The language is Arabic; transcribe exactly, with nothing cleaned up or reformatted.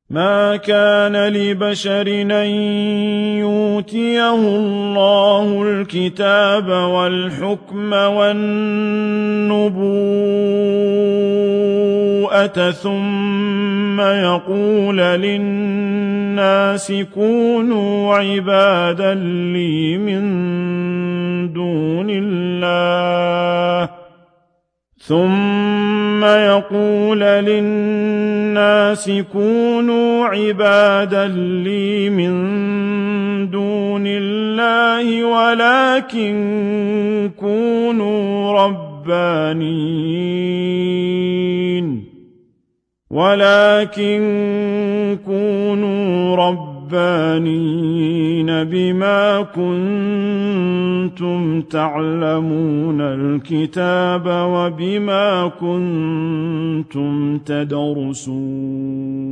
ما كان لبشر أن يؤتيه الله الكتاب والحكم والنبوءة ثم يقول للناس كونوا عبادا لي من دون الله ثم يقول للناس كونوا عبادا لي من دون الله ولكن كونوا ربانين ولكن كونوا ربانين بما كنتم تعلمون الكتاب وبما كنتم تدرسون